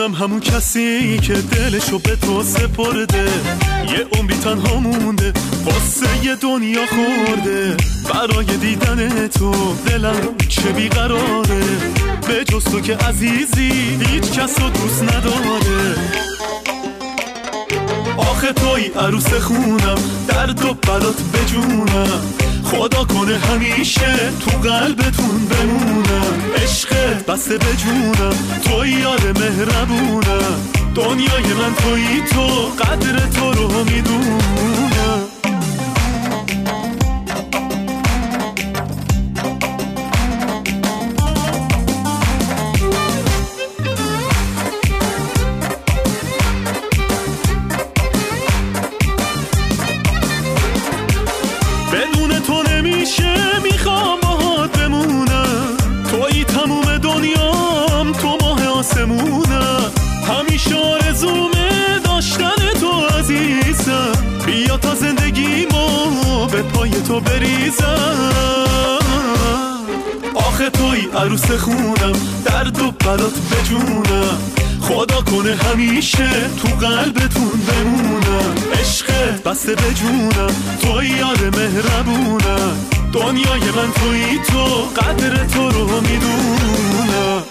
منم همون کسی که دلشو به تو سپرده، یه عمری تنها مونده، قصه یه دنیا خورده. برای دیدن تو دلم چه بیقراره، به جز تو که عزیزی هیچ کس رو دوست نداره. آخه توی عروس خونم، درد و بلات بجونم، خدا کنه همیشه تو قلبتون بمونم. عشق بسته بجونم، توی یار مهربونم، دنیای من توی تو، قدر تو رو میدونم. بدون تو نمیشه، میخوام باهات بمونم، توی تموم دنیام، تو ماه آسمونم. همیشه آرزومه داشتن تو عزیزم، بیا تا زندگیمو به پای تو بریزم. آخه توی عروس خونم، درد و بلات بجونم، خدا کنه همیشه تو قلبتون بمونم. عشق بسته بجونم، توی یار مهربونم، دنیای من توی تو، قدر تو رو میدونم.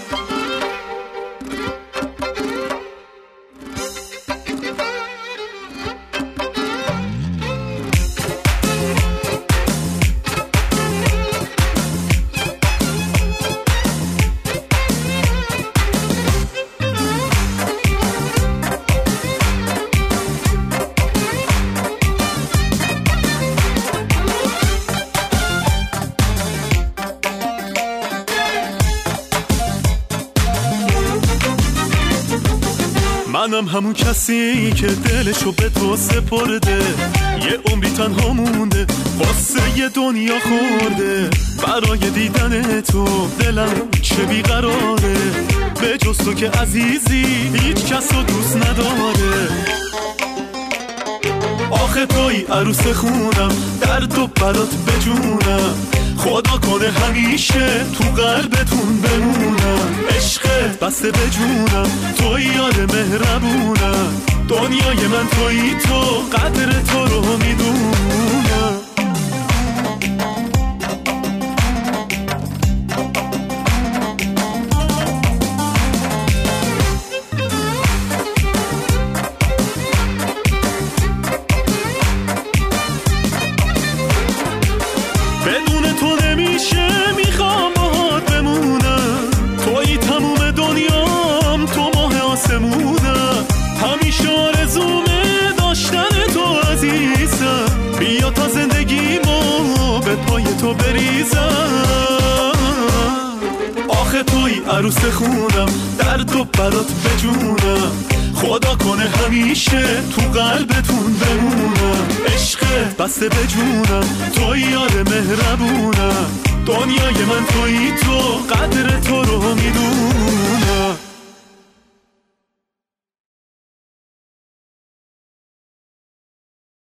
منم همون کسی که دلشو به تو سپرده، یه عمری تنها مونده، قصه یه دنیا خورده. برای دیدن تو دلم چه بیقراره، به جز تو که عزیزی هیچ کس رو دوست نداره. آخه توی عروس خونم، درد و بلات بجونم، خدا کنه همیشه تو قلبتون بمونم. عشق بسته بجونم، توی یار مهربونم، دنیای من توی تو، قدر تو رو میدونم. بدون تو نمیشه، میخوام باهات بمونم، توی تموم دنیام، تو ماه آسمونم. همیشه آرزومه داشتن تو عزیزم، بیا تا زندگیمو به پای تو بریزم. آخه توی عروس خونم، درد و بلات بجونم، خدا کنه همیشه تو قلبتون بمونم. عشق بسته بجونم، توی یار مهربونم، دنیای من توی تو، قدر تو رو میدونم.